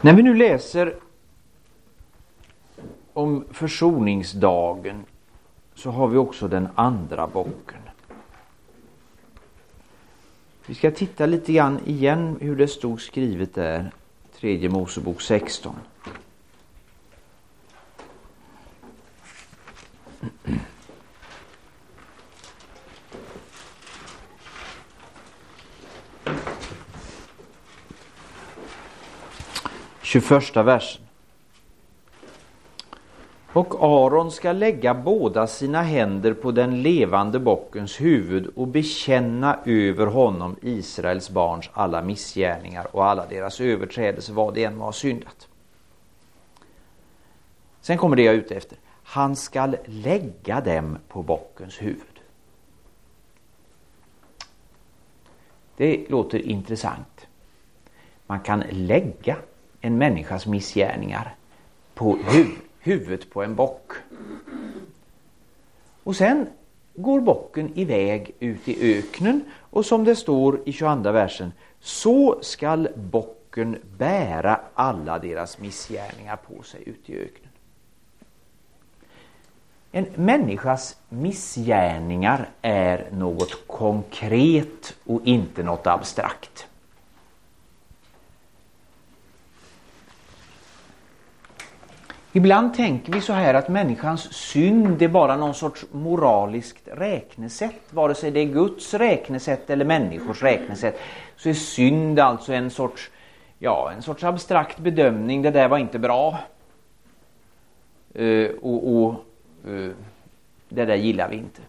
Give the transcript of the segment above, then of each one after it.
När vi nu läser om försoningsdagen så har vi också den andra bocken. Vi ska titta lite grann igen hur det stod skrivet där, 3 Mosebok 16. Första versen. Och Aron ska lägga båda sina händer på den levande bockens huvud och bekänna över honom Israels barns alla missgärningar och alla deras överträdelser, vad det än var syndat. Sen kommer det jag är ute efter. Han ska lägga dem på bockens huvud. Det låter intressant. Man kan lägga en människas missgärningar på huvudet på en bock. Och sen går bocken iväg ut i öknen och som det står i 22 versen, så skall bocken bära alla deras missgärningar på sig ut i öknen. En människas missgärningar är något konkret och inte något abstrakt. Ibland tänker vi så här att människans synd är bara någon sorts moraliskt räknesätt. Vare sig det är Guds räknesätt eller människors räknesätt så är synd alltså en sorts abstrakt bedömning. Det där var inte bra. Det där gillar vi inte.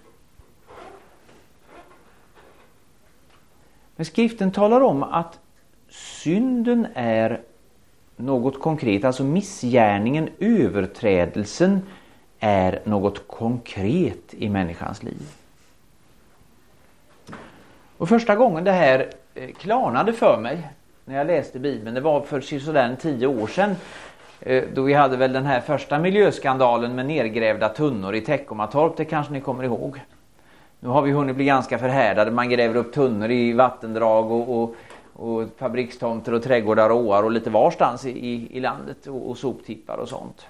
Men skriften talar om att synden är något konkret, alltså missgärningen, överträdelsen är något konkret i människans liv. Och första gången det här klarnade för mig när jag läste Bibeln, det var för sådär 10 år sedan, då vi hade väl den här första miljöskandalen med nergrävda tunnor i Teckomatorp, det kanske ni kommer ihåg. Nu har vi hunnit bli ganska förhärdade, man gräver upp tunnor i vattendrag och fabrikstomter och trädgårdar och åar och lite varstans i landet och soptippar och sånt.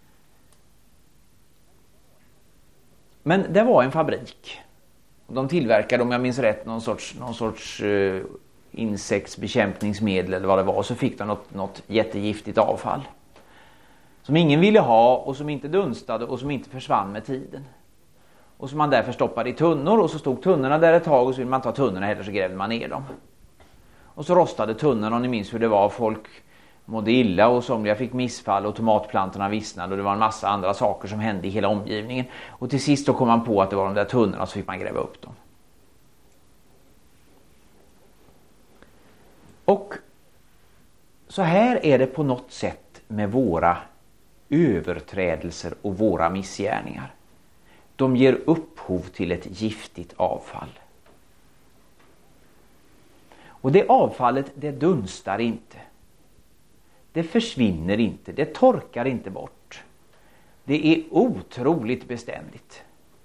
Men det var en fabrik. De tillverkade, om jag minns rätt, någon sorts insektsbekämpningsmedel eller vad det var. Så fick de något jättegiftigt avfall. Som ingen ville ha och som inte dunstade och som inte försvann med tiden. Och som man därför stoppade i tunnor och så stod tunnorna där ett tag och så ville man ta tunnorna heller så grävde man ner dem. Och så rostade tunnorna, och ni minns hur det var. Folk mådde illa och somliga fick missfall och tomatplantorna vissnade och det var en massa andra saker som hände i hela omgivningen. Och till sist då kom man på att det var de där tunnorna, så fick man gräva upp dem. Och så här är det på något sätt med våra överträdelser och våra missgärningar. De ger upphov till ett giftigt avfall. Och det avfallet, det dunstar inte. Det försvinner inte. Det torkar inte bort. Det är otroligt beständigt.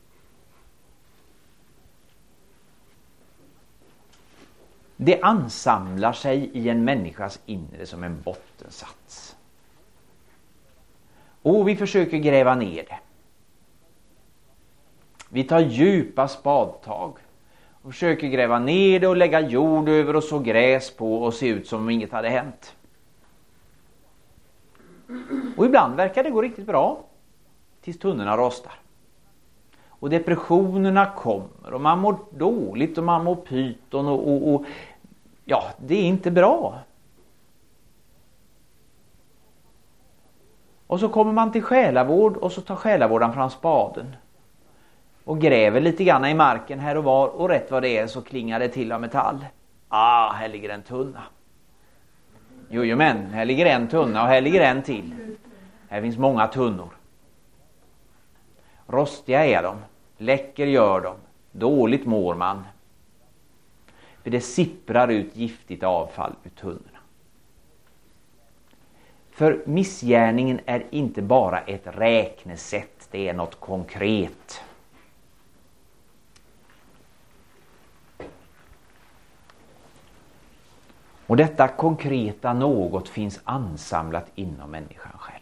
Det ansamlar sig i en människas inre som en bottensats. Och vi försöker gräva ner det. Vi tar djupa spadtag. Och försöker gräva ner det och lägga jord över och så gräs på och se ut som om inget hade hänt. Och ibland verkar det gå riktigt bra. Tills tunnorna rostar. Och depressionerna kommer och man mår dåligt och man mår pyton och det är inte bra. Och så kommer man till själavård och så tar själavården fram spaden. Och gräver lite grann i marken här och var. Och rätt vad det är så klingar det till av metall. Här ligger en tunna. Men här ligger en tunna och här ligger en till. Här finns många tunnor. Rostiga är de. Läcker gör de. Dåligt mår man. För det sipprar ut giftigt avfall ur tunnorna. För missgärningen är inte bara ett räknesätt. Det är något konkret. Och detta konkreta något finns ansamlat inom människan själv.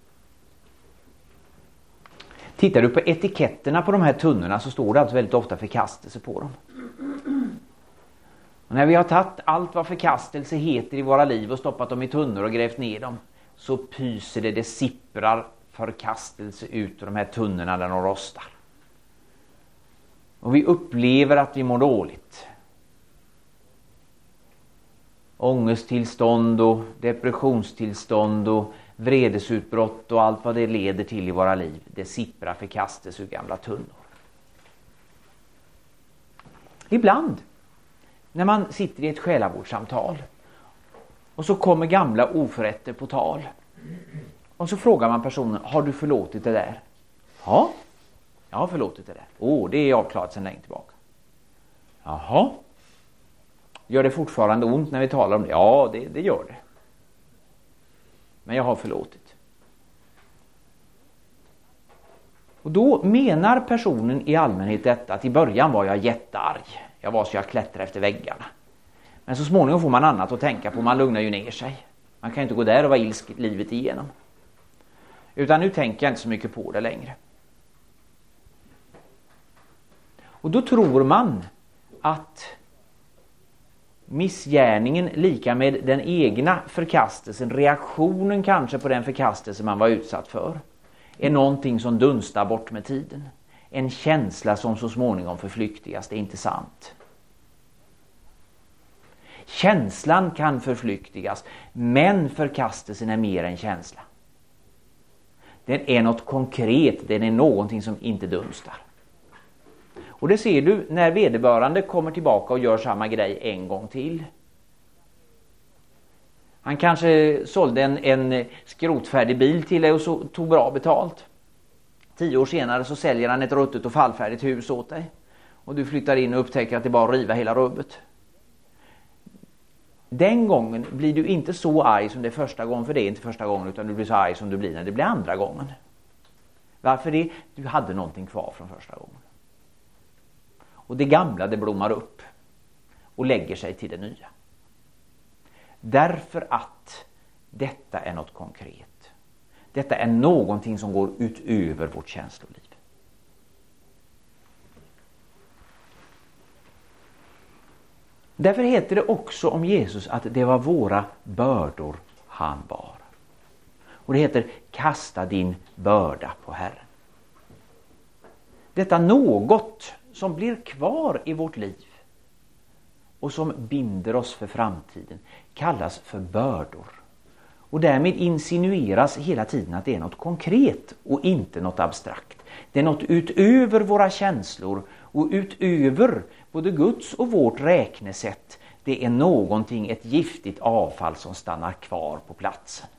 Tittar du på etiketterna på de här tunnorna så står det alltså väldigt ofta förkastelse på dem. Och när vi har tagit allt vad förkastelse heter i våra liv och stoppat dem i tunnor och grävt ner dem, så pyser det sipprar förkastelse ut ur de här tunnorna där de rostar. Och vi upplever att vi mår dåligt. Ångesttillstånd och depressionstillstånd och vredesutbrott och allt vad det leder till i våra liv. Det sipprar förkastelse ur gamla tunnor. Ibland när man sitter i ett själavårdssamtal och så kommer gamla oförrätter på tal. Och så frågar man personen, har du förlåtit det där? Ja, jag har förlåtit det där. Det är avklarat sedan länge tillbaka. Jaha. Gör det fortfarande ont när vi talar om det? Ja, det gör det. Men jag har förlåtit. Och då menar personen i allmänhet detta att i början var jag jättearg. Jag var så jag klättrade efter väggarna. Men så småningom får man annat att tänka på. Man lugnar ju ner sig. Man kan inte gå där och vara ilsk livet igenom. Utan nu tänker jag inte så mycket på det längre. Och då tror man att missgärningen lika med den egna förkastelsen, reaktionen kanske på den förkastelse man var utsatt för, är någonting som dunstar bort med tiden. En känsla som så småningom förflyktigas, det är inte sant. Känslan kan förflyktigas, men förkastelsen är mer än känsla. Den är något konkret, den är någonting som inte dunstar. Och det ser du när vederbörande kommer tillbaka och gör samma grej en gång till. Han kanske sålde en skrotfärdig bil till dig och så tog bra betalt. 10 år senare så säljer han ett ruttet och fallfärdigt hus åt dig. Och du flyttar in och upptäcker att det är bara att riva hela rubbet. Den gången blir du inte så arg som det är första gången, för det är inte första gången, utan du blir så arg som du blir när det blir andra gången. Varför det? Du hade någonting kvar från första gången. Och det gamla, det blommar upp och lägger sig till det nya. Därför att detta är något konkret. Detta är någonting som går utöver vårt känsloliv. Därför heter det också om Jesus att det var våra bördor han bar. Och det heter kasta din börda på Herren. Detta något som blir kvar i vårt liv och som binder oss för framtiden kallas för bördor. Och därmed insinueras hela tiden att det är något konkret och inte något abstrakt. Det är något utöver våra känslor och utöver både Guds och vårt räknesätt. Det är någonting, ett giftigt avfall som stannar kvar på platsen.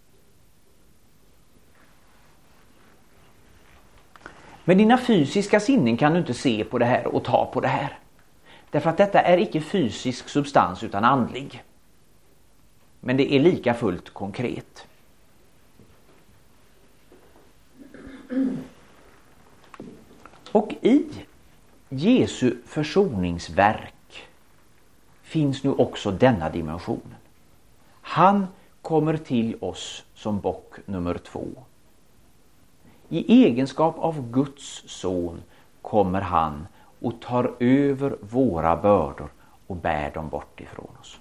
Med dina fysiska sinnen kan du inte se på det här och ta på det här. Därför att detta är icke fysisk substans utan andlig. Men det är lika fullt konkret. Och i Jesu försoningsverk finns nu också denna dimension. Han kommer till oss som bock nummer 2. I egenskap av Guds son kommer han och tar över våra bördor och bär dem bort ifrån oss.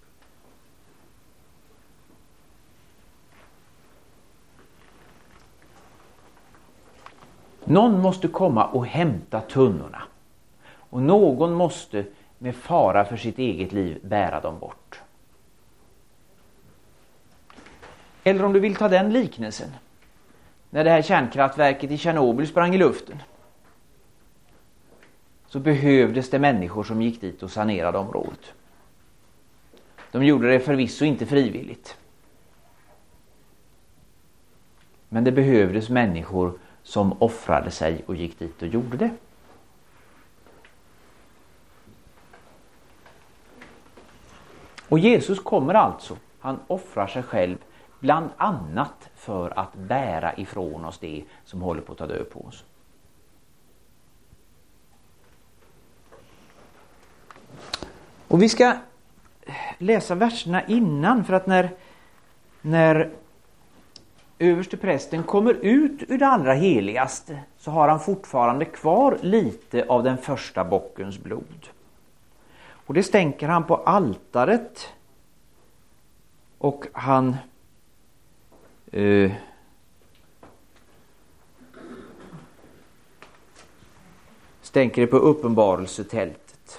Någon måste komma och hämta tunnorna. Och någon måste med fara för sitt eget liv bära dem bort. Eller om du vill ta den liknelsen. När det här kärnkraftverket i Tjernobyl sprang i luften, så behövdes det människor som gick dit och sanerade området. De gjorde det förvisso inte frivilligt. Men det behövdes människor som offrade sig och gick dit och gjorde det. Och Jesus kommer alltså, han offrar sig själv bland annat för att bära ifrån oss det som håller på att ta död på oss. Och vi ska läsa verserna innan, för att när översteprästen kommer ut ur det allra heligaste så har han fortfarande kvar lite av den första bockens blod. Och det stänker han på altaret, och han stänker det på uppenbarelsetältet.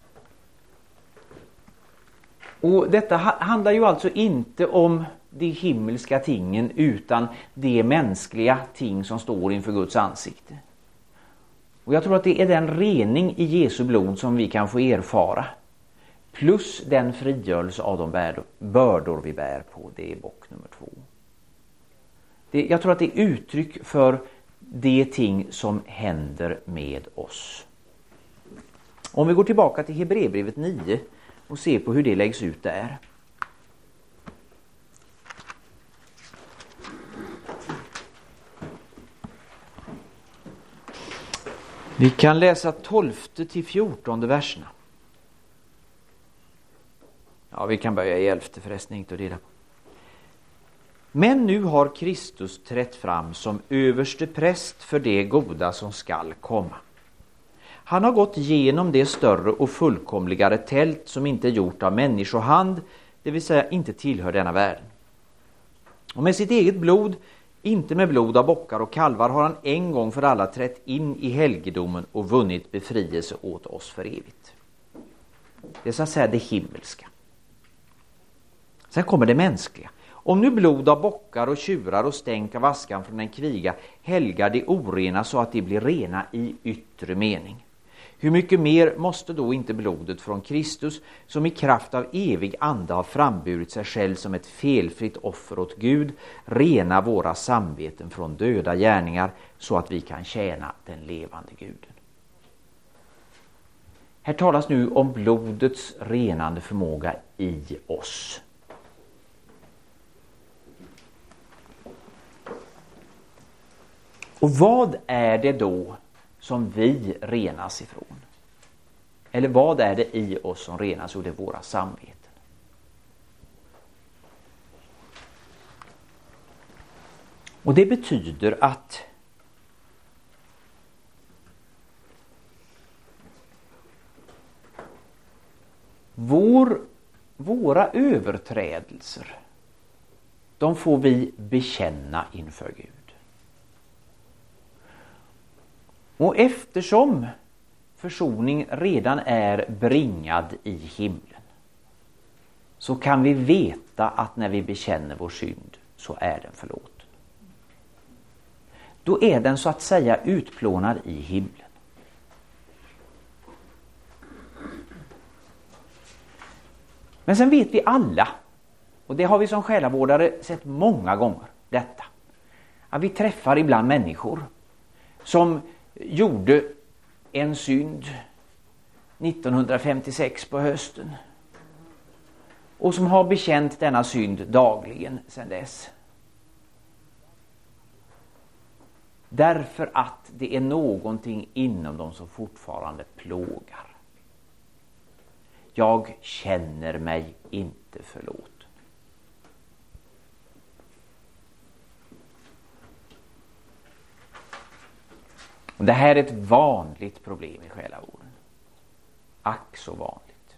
Och detta handlar ju alltså inte om de himmelska tingen utan de mänskliga ting som står inför Guds ansikte. Och jag tror att det är den rening i Jesu blod som vi kan få erfara. Plus den frigörelse av de bördor vi bär på. Det är bock nummer 2. Jag tror att det är uttryck för de ting som händer med oss. Om vi går tillbaka till Hebreerbrevet 9 och ser på hur det läggs ut där. Vi kan läsa 12:e till 14:e verserna. Ja, vi kan börja i 11:e förresten, inte att dela på. Men nu har Kristus trätt fram som överste präst för det goda som skall komma. Han har gått igenom det större och fullkomligare tält som inte är gjort av människohand, det vill säga inte tillhör denna världen. Och med sitt eget blod, inte med blod av bockar och kalvar, har han en gång för alla trätt in i helgedomen och vunnit befrielse åt oss för evigt. Det är så att säga det himmelska. Sen kommer det mänskliga. Om nu blod av bockar och tjurar och stänk av askan från en kviga helgar de orena så att de blir rena i yttre mening. Hur mycket mer måste då inte blodet från Kristus, som i kraft av evig ande har framburit sig själv som ett felfritt offer åt Gud, rena våra samveten från döda gärningar så att vi kan tjäna den levande Guden. Här talas nu om blodets renande förmåga i oss. Och vad är det då som vi renas ifrån? Eller vad är det i oss som renas? Och det är våra samveten. Och det betyder att våra överträdelser, de får vi bekänna inför Gud. Och eftersom försoning redan är bringad i himlen, så kan vi veta att när vi bekänner vår synd så är den förlåten. Då är den så att säga utplånad i himlen. Men sen vet vi alla, och det har vi som själavårdare sett många gånger, detta. Att vi träffar ibland människor som gjorde en synd 1956 på hösten och som har bekänt denna synd dagligen sedan dess. Därför att det är någonting inom dem som fortfarande plågar. Jag känner mig inte förlåten. Det här är ett vanligt problem i själavården. Ack så vanligt.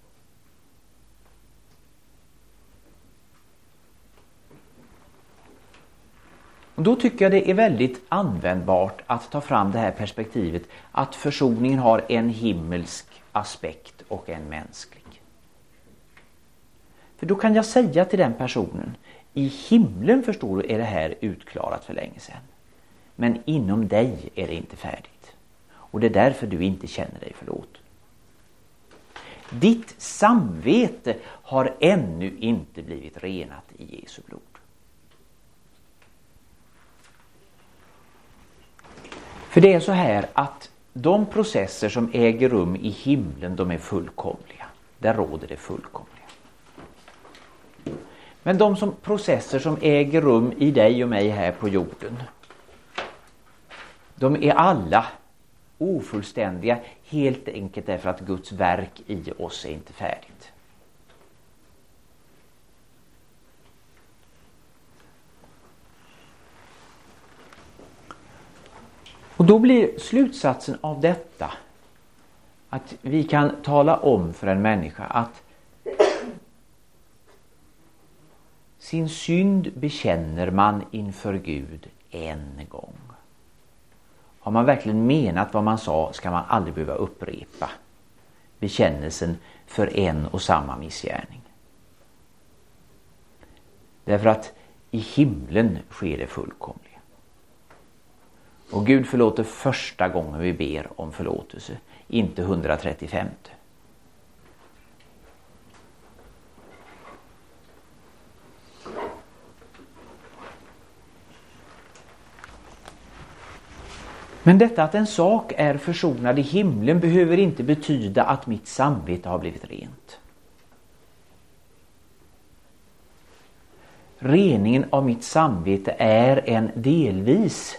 Och då tycker jag det är väldigt användbart att ta fram det här perspektivet att försoningen har en himmelsk aspekt och en mänsklig. För då kan jag säga till den personen, i himlen förstår du är det här utklarat för länge sedan. Men inom dig är det inte färdigt. Och det är därför du inte känner dig förlåten. Ditt samvete har ännu inte blivit renat i Jesu blod. För det är så här att de processer som äger rum i himlen, de är fullkomliga. Där råder det fullkomliga. Men de processer som äger rum i dig och mig här på jorden, de är alla ofullständiga, helt enkelt därför att Guds verk i oss är inte färdigt. Och då blir slutsatsen av detta att vi kan tala om för en människa att sin synd bekänner man inför Gud en gång. Har man verkligen menat vad man sa ska man aldrig behöva upprepa bekännelsen för en och samma missgärning. Därför att i himlen sker det fullkomliga. Och Gud förlåter första gången vi ber om förlåtelse, inte 135. Men detta att en sak är försonad i himlen behöver inte betyda att mitt samvete har blivit rent. Reningen av mitt samvete är en delvis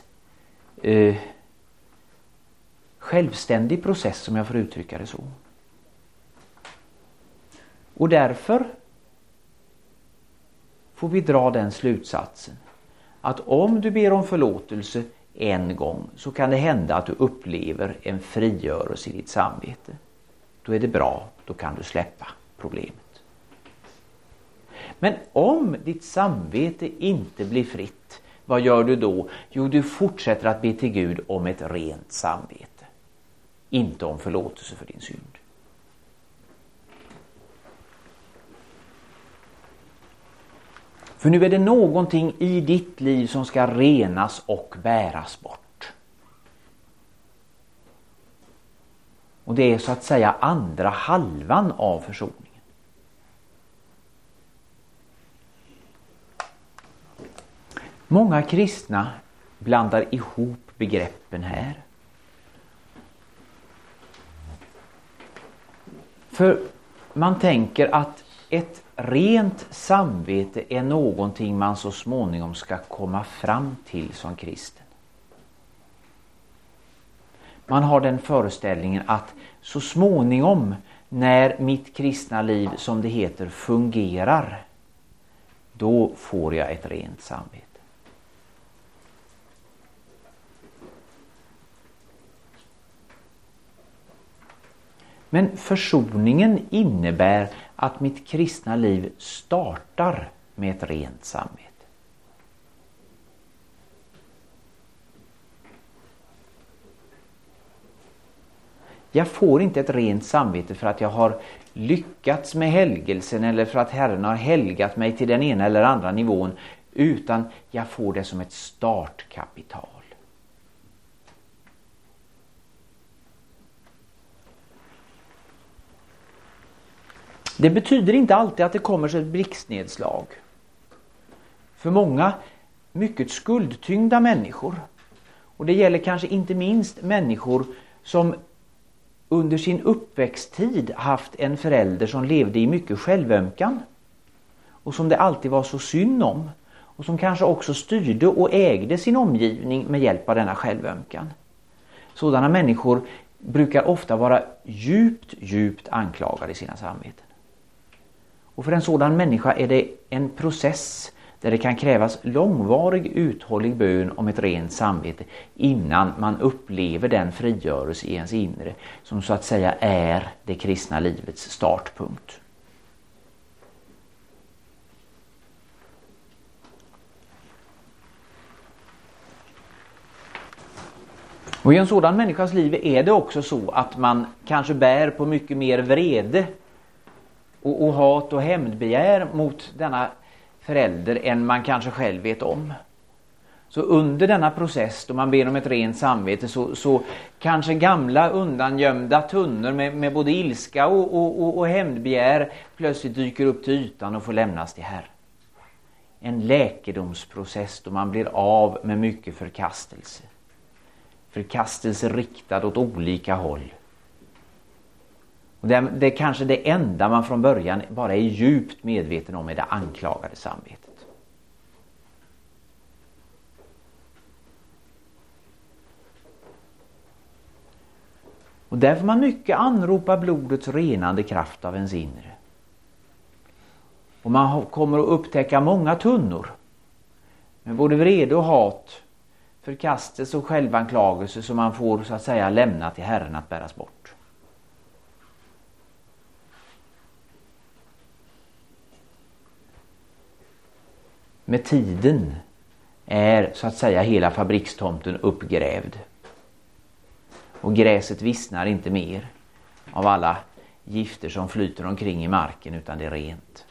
självständig process, som jag får uttrycka det så. Och därför får vi dra den slutsatsen att om du ber om förlåtelse en gång så kan det hända att du upplever en frigörelse i ditt samvete. Då är det bra, då kan du släppa problemet. Men om ditt samvete inte blir fritt, vad gör du då? Jo, du fortsätter att be till Gud om ett rent samvete. Inte om förlåtelse för din synd. För nu är det någonting i ditt liv som ska renas och bäras bort. Och det är så att säga andra halvan av försoningen. Många kristna blandar ihop begreppen här. För man tänker att ett rent samvete är någonting man så småningom ska komma fram till som kristen. Man har den föreställningen att så småningom när mitt kristna liv, som det heter, fungerar, då får jag ett rent samvete. Men försoningen innebär att mitt kristna liv startar med ett rent samvete. Jag får inte ett rent samvete för att jag har lyckats med helgelsen eller för att Herren har helgat mig till den ena eller andra nivån, utan jag får det som ett startkapital. Det betyder inte alltid att det kommer som ett blixtnedslag. För många mycket skuldtyngda människor, och det gäller kanske inte minst människor som under sin uppväxttid haft en förälder som levde i mycket självömkan och som det alltid var så synd om, och som kanske också styrde och ägde sin omgivning med hjälp av denna självömkan. Sådana människor brukar ofta vara djupt anklagade i sina samveten. Och för en sådan människa är det en process där det kan krävas långvarig uthållig bön om ett rent samvete innan man upplever den frigörelse i ens inre som så att säga är det kristna livets startpunkt. Och i en sådan människas liv är det också så att man kanske bär på mycket mer vrede och hat och hämndbegär mot denna förälder än man kanske själv vet om. Så under denna process då man ber om ett rent samvete så kanske gamla undangömda tunnor med både ilska och hämndbegär plötsligt dyker upp till ytan och får lämnas till Herren. En läkedomsprocess då man blir av med mycket förkastelse. Förkastelse riktad åt olika håll. Och det är kanske det enda man från början bara är djupt medveten om, är det anklagade samvetet. Och där får man mycket anropa blodets renande kraft av ens inre. Och man kommer att upptäcka många tunnor med både vrede och hat förkastelse och självanklagelse som man får så att säga lämna till Herren att bäras bort. Med tiden är så att säga hela fabrikstomten uppgrävd. Och gräset vissnar inte mer av alla gifter som flyter omkring i marken, utan det är rent.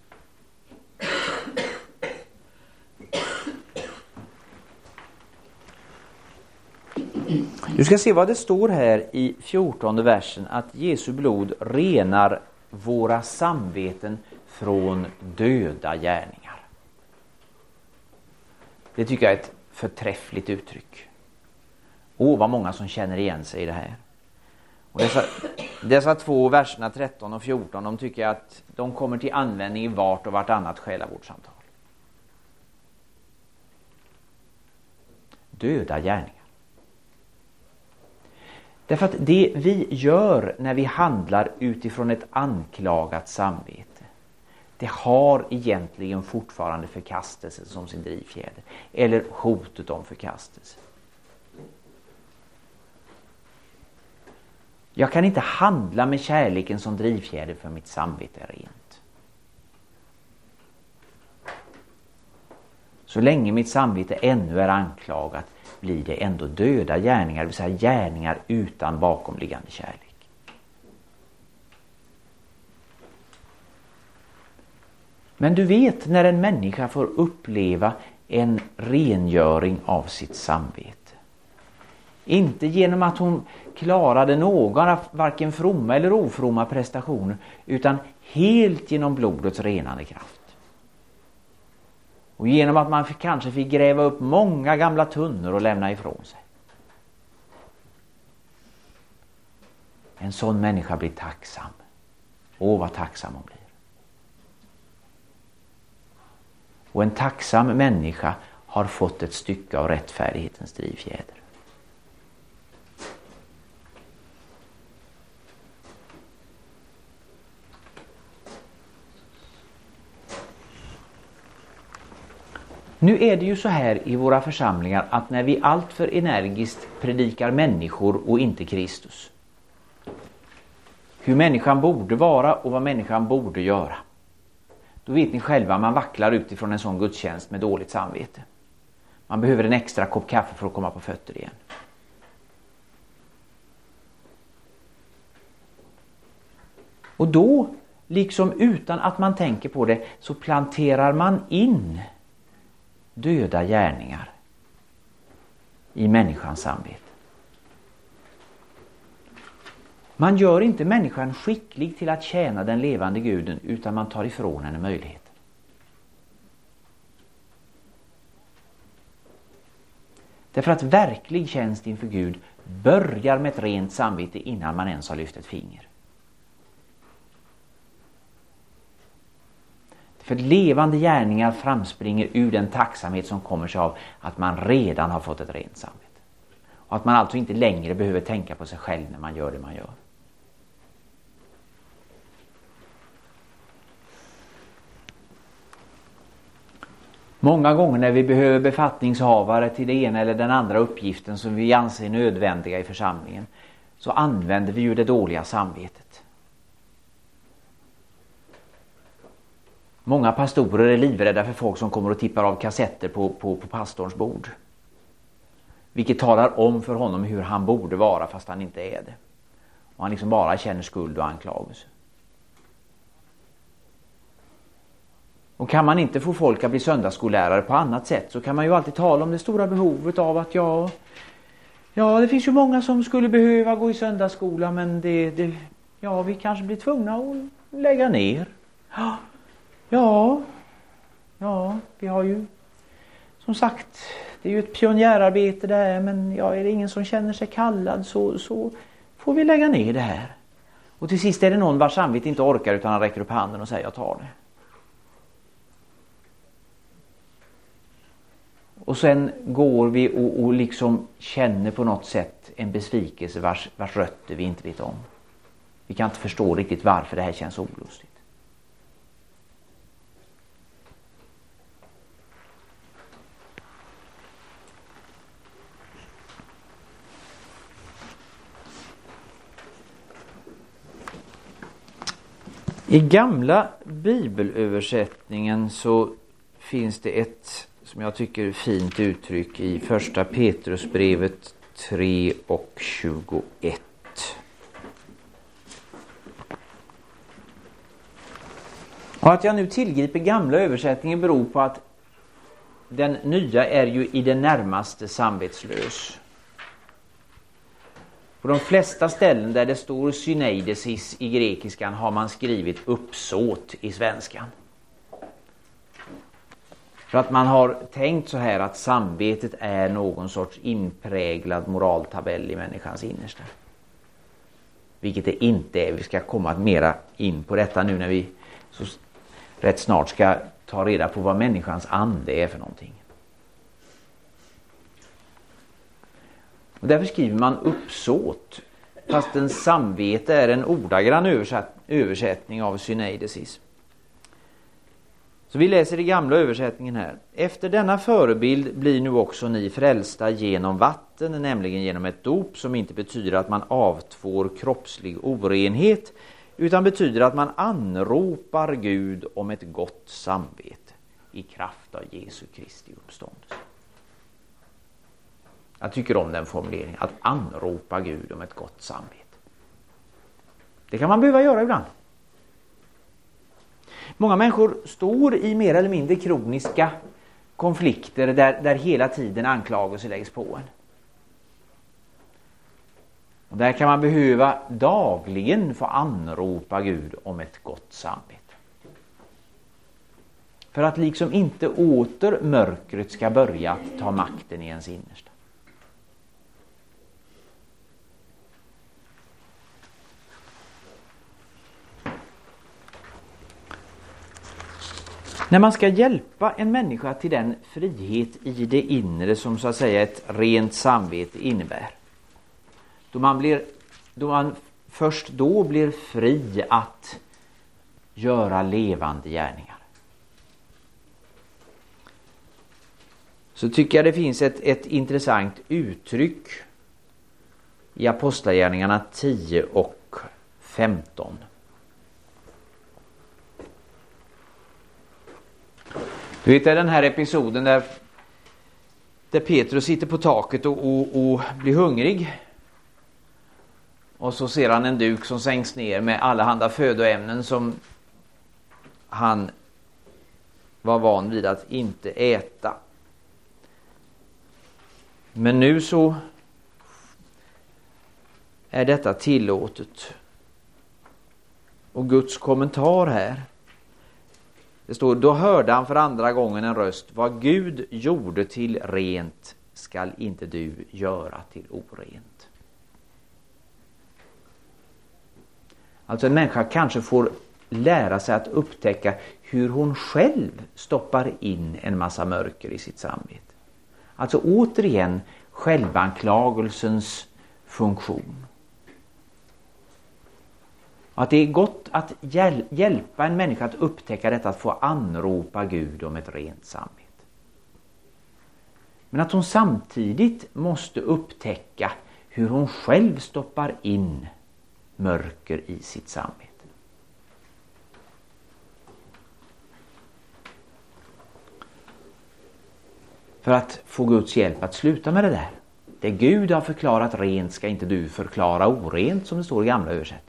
Du ska se vad det står här i 14:e versen, att Jesu blod renar våra samveten från döda gärningar. Det tycker jag är ett förträffligt uttryck. Vad många som känner igen sig i det här. Och dessa två verserna 13 och 14, de tycker jag att de kommer till användning i vart och vartannat själavårdssamtal. Döda gärningar. Därför att det vi gör när vi handlar utifrån ett anklagat samvete, det har egentligen fortfarande förkastelse som sin drivfjäder. Eller hotet om förkastelse. Jag kan inte handla med kärleken som drivfjäder för mitt samvete är rent. Så länge mitt samvete ännu är anklagat blir det ändå döda gärningar, det vill säga gärningar utan bakomliggande kärlek. Men du vet, när en människa får uppleva en rengöring av sitt samvete, inte genom att hon klarade några varken fromma eller ofromma prestationer, utan helt genom blodets renande kraft. Och genom att man kanske fick gräva upp många gamla tunnor och lämna ifrån sig. En sån människa blir tacksam. Vad tacksam hon blir. Och en tacksam människa har fått ett stycke av rättfärdighetens drivfjäder. Nu är det ju så här i våra församlingar att när vi alltför energiskt predikar människor och inte Kristus, hur människan borde vara och vad människan borde göra, då vet ni själva, man vacklar utifrån en sån gudstjänst med dåligt samvete. Man behöver en extra kopp kaffe för att komma på fötter igen. Och då, liksom utan att man tänker på det, så planterar man in döda gärningar i människans samvete. Man gör inte människan skicklig till att tjäna den levande guden, utan man tar ifrån henne möjligheten. Därför att verklig tjänst inför Gud börjar med ett rent samvete innan man ens har lyft ett finger. För levande gärningar framspringer ur den tacksamhet som kommer sig av att man redan har fått ett rent samvete. Och att man alltså inte längre behöver tänka på sig själv när man gör det man gör. Många gånger när vi behöver befattningshavare till det ena eller den andra uppgiften som vi anser nödvändiga i församlingen, så använder vi ju det dåliga samvetet. Många pastorer är livrädda för folk som kommer och tippar av kassetter på pastorns bord. Vilket talar om för honom hur han borde vara fast han inte är det. Och han liksom bara känner skuld och anklagelse. Och kan man inte få folk att bli söndagsskollärare på annat sätt, så kan man ju alltid tala om det stora behovet av att ja, det finns ju många som skulle behöva gå i söndagsskola, men vi kanske blir tvungna att lägga ner. Ja, vi har ju som sagt, det är ju ett pionjärarbete där, men är det ingen som känner sig kallad så får vi lägga ner det här. Och till sist är det någon vars samvete inte orkar, utan han räcker upp handen och säger jag tar det. Och sen går vi och liksom känner på något sätt en besvikelse vars rötter vi inte vet om. Vi kan inte förstå riktigt varför det här känns olustigt. I gamla bibelöversättningen så finns det ett, som jag tycker, fint uttryck i första Petrusbrevet 3:21. Och att jag nu tillgriper gamla översättningen beror på att den nya är ju i det närmaste samvetslös. På de flesta ställen där det står syneidesis i grekiskan har man skrivit uppsåt i svenskan. För att man har tänkt så här att samvetet är någon sorts inpräglad moraltabell i människans innersta. Vilket det inte är. Vi ska komma mera in på detta nu när vi så rätt snart ska ta reda på vad människans ande är för någonting. Och därför skriver man uppsåt, fast en samvete är en ordagrann översättning av syneidesis. Så vi läser i gamla översättningen här. Efter denna förebild blir nu också ni frälsta genom vatten, nämligen genom ett dop som inte betyder att man avtvår kroppslig orenhet, utan betyder att man anropar Gud om ett gott samvete i kraft av Jesu Kristi uppståndelse. Jag tycker om den formuleringen, att anropa Gud om ett gott samvete. Det kan man behöva göra ibland. Många människor står i mer eller mindre kroniska konflikter där hela tiden anklagelser läggs på en. Och där kan man behöva dagligen få anropa Gud om ett gott samvete. För att liksom inte åter mörkret ska börja ta makten i ens innersta. När man ska hjälpa en människa till den frihet i det inre som så att säga ett rent samvete innebär. Då man först då blir fri att göra levande gärningar. Så tycker jag det finns ett intressant uttryck i Apostlagärningarna 10 och 15. Du vet, det är den här episoden där Petrus sitter på taket och blir hungrig. Och så ser han en duk som sänks ner med allehanda födoämnen som han var van vid att inte äta. Men nu så är detta tillåtet. Och Guds kommentar här. Det står, då hörde han för andra gången en röst. Vad Gud gjorde till rent skall inte du göra till orent. Alltså en människa kanske får lära sig att upptäcka hur hon själv stoppar in en massa mörker i sitt samvete. Alltså återigen självanklagelsens funktion. Att det är gott att hjälpa en människa att upptäcka detta, att få anropa Gud om ett rent samvete. Men att hon samtidigt måste upptäcka hur hon själv stoppar in mörker i sitt samvete. För att få Guds hjälp att sluta med det där. Det Gud har förklarat rent ska inte du förklara orent, som det står i gamla översättning.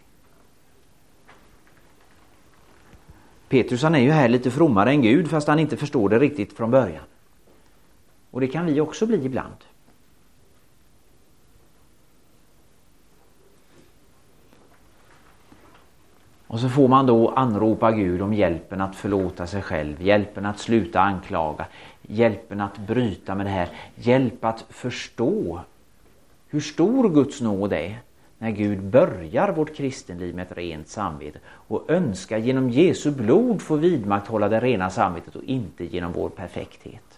Petrus han är ju här lite frommare än Gud fast han inte förstår det riktigt från början. Och det kan vi också bli ibland. Och så får man då anropa Gud om hjälpen att förlåta sig själv, hjälpen att sluta anklaga, hjälpen att bryta med det här, hjälp att förstå hur stor Guds nåd är när Gud börjar vårt kristenliv med ett rent samvete och önskar genom Jesu blod få vidmakthålla det rena samvetet och inte genom vår perfekthet.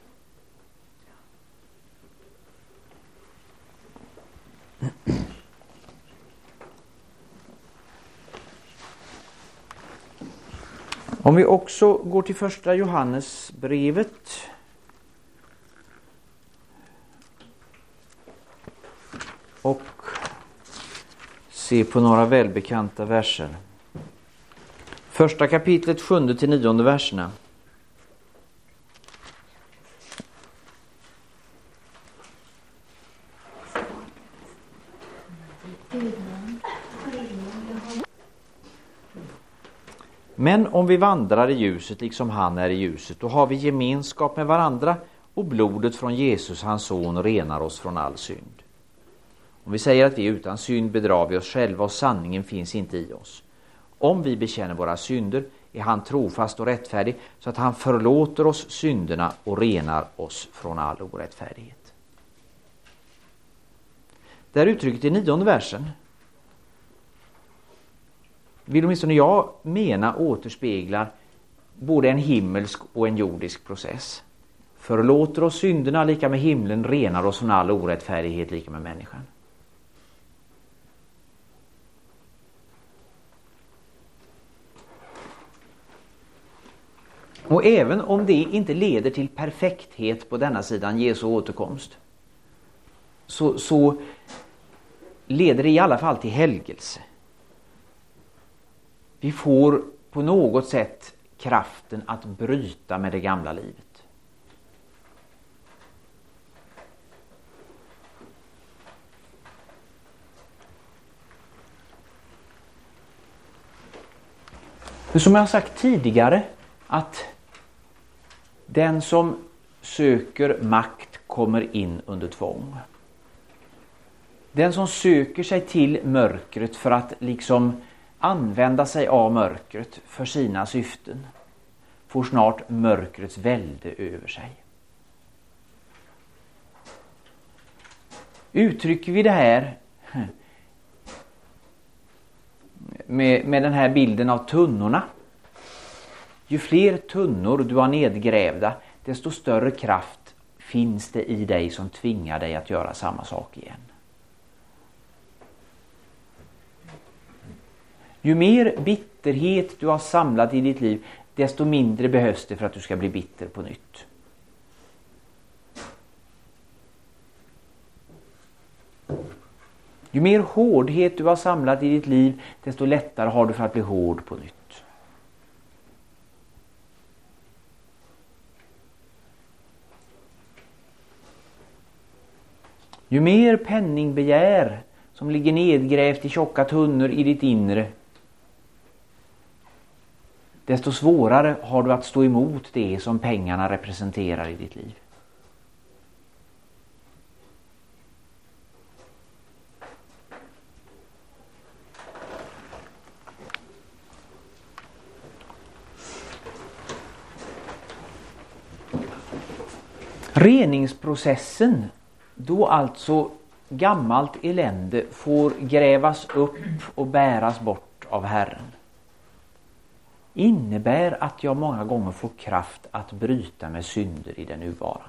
Om vi också går till första Johannesbrevet och se på några välbekanta verser. Första kapitlet 7-9 verserna. Men om vi vandrar i ljuset liksom han är i ljuset, då har vi gemenskap med varandra, och blodet från Jesus, hans son, renar oss från all synd. Om vi säger att vi är utan synd bedrar vi oss själva, och sanningen finns inte i oss. Om vi bekänner våra synder är han trofast och rättfärdig, så att han förlåter oss synderna och renar oss från all orättfärdighet. Det här uttrycket i 9:e versen vill åtminstone jag mena återspeglar både en himmelsk och en jordisk process. Förlåter oss synderna lika med himlen, renar oss från all orättfärdighet lika med människan. Och även om det inte leder till perfekthet på denna sidan Jesu återkomst, så leder det i alla fall till helgelse. Vi får på något sätt kraften att bryta med det gamla livet. För som jag har sagt tidigare, att den som söker makt kommer in under tvång. Den som söker sig till mörkret för att liksom använda sig av mörkret för sina syften får snart mörkrets välde över sig. Uttrycker vi det här med den här bilden av tunnorna. Ju fler tunnor du har nedgrävda, desto större kraft finns det i dig som tvingar dig att göra samma sak igen. Ju mer bitterhet du har samlat i ditt liv, desto mindre behövs det för att du ska bli bitter på nytt. Ju mer hårdhet du har samlat i ditt liv, desto lättare har du för att bli hård på nytt. Ju mer penningbegär som ligger nedgrävt i tjocka tunnor i ditt inre, desto svårare har du att stå emot det som pengarna representerar i ditt liv. Reningsprocessen, då alltså gammalt elände får grävas upp och bäras bort av Herren, innebär att jag många gånger får kraft att bryta med synder i det nuvarande.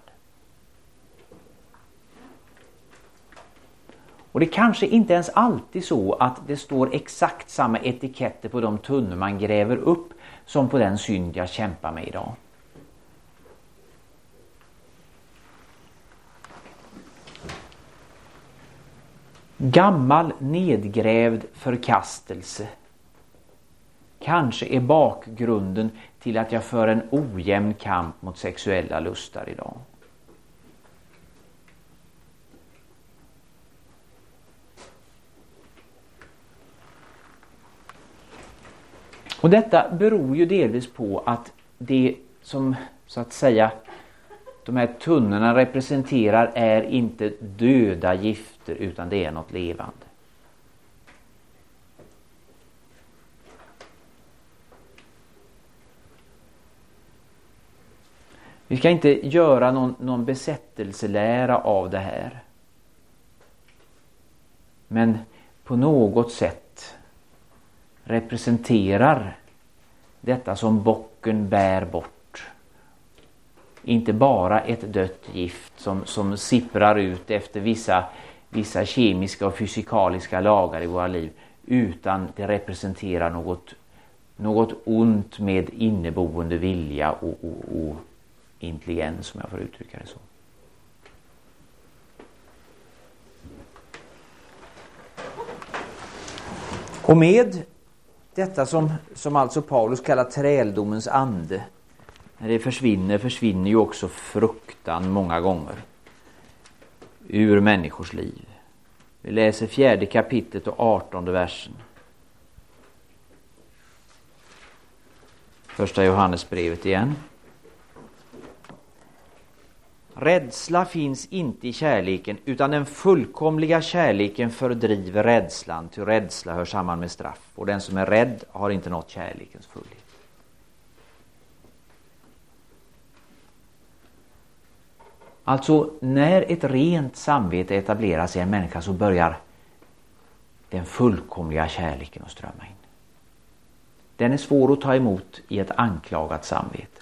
Och det kanske inte ens alltid så att det står exakt samma etiketter på de tunnor man gräver upp som på den synd jag kämpar med idag. Gammal nedgrävd förkastelse kanske är bakgrunden till att jag för en ojämn kamp mot sexuella lustar idag. Och detta beror ju delvis på att det som så att säga de här tunnorna representerar är inte döda gifter, utan det är något levande. Vi ska inte göra någon besättelselära av det här. Men på något sätt representerar detta som bocken bär bort inte bara ett dött gift som sipprar ut efter vissa kemiska och fysikaliska lagar i våra liv, utan det representerar något ont med inneboende vilja och intelligens, om jag får uttrycka det så. Och med detta som alltså Paulus kallar träldomens ande, när det försvinner ju också fruktan många gånger ur människors liv. Vi läser 4:e kapitlet och 18:e versen. Första Johannesbrevet igen. Rädsla finns inte i kärleken, utan den fullkomliga kärleken fördriver rädslan, ty rädsla hör samman med straff. Och den som är rädd har inte nått kärlekens fullhet. Alltså, när ett rent samvete etableras i en människa så börjar den fullkomliga kärleken att strömma in. Den är svår att ta emot i ett anklagat samvete.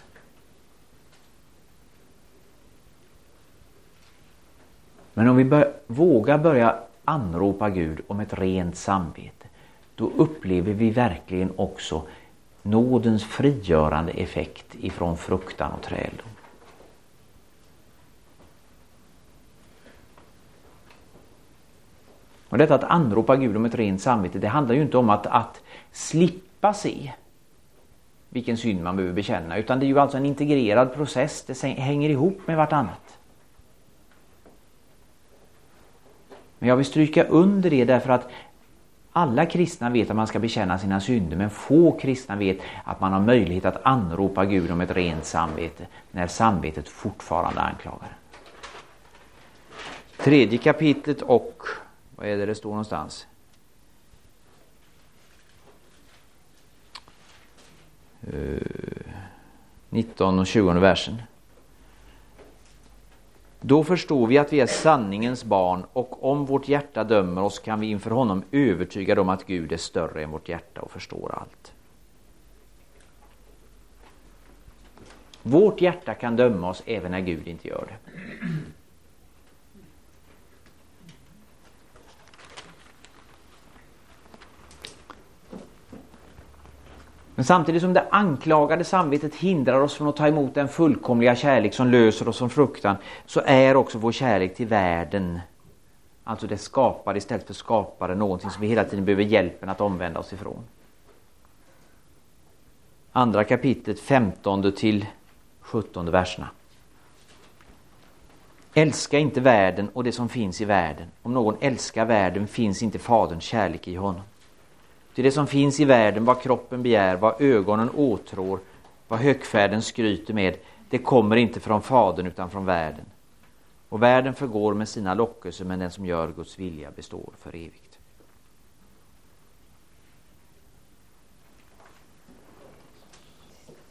Men om vi vågar börja anropa Gud om ett rent samvete, då upplever vi verkligen också nådens frigörande effekt ifrån fruktan och träldom. Och detta att anropa Gud om ett rent samvete, det handlar ju inte om att slippa se vilken synd man behöver bekänna, utan det är ju alltså en integrerad process, det hänger ihop med vartannat. Men jag vill stryka under det därför att alla kristna vet att man ska bekänna sina synder, men få kristna vet att man har möjlighet att anropa Gud om ett rent samvete när samvetet fortfarande anklagar. 3:e kapitlet och vad är det står någonstans? 19 och 20 versen. Då förstår vi att vi är sanningens barn, och om vårt hjärta dömer oss kan vi inför honom övertyga om att Gud är större än vårt hjärta och förstår allt. Vårt hjärta kan döma oss även när Gud inte gör det. Men samtidigt som det anklagade samvetet hindrar oss från att ta emot den fullkomliga kärlek som löser oss från fruktan, så är också vår kärlek till världen, alltså det skapade istället för skapare, någonting som vi hela tiden behöver hjälpen att omvända oss ifrån. 2:a kapitlet 15 till 17 verserna. Älska inte världen och det som finns i världen. Om någon älskar världen finns inte faderns kärlek i honom. Till det som finns i världen, vad kroppen begär, vad ögonen åtrår, vad högfärden skryter med, det kommer inte från fadern utan från världen. Och världen förgår med sina lockelser, men den som gör Guds vilja består för evigt.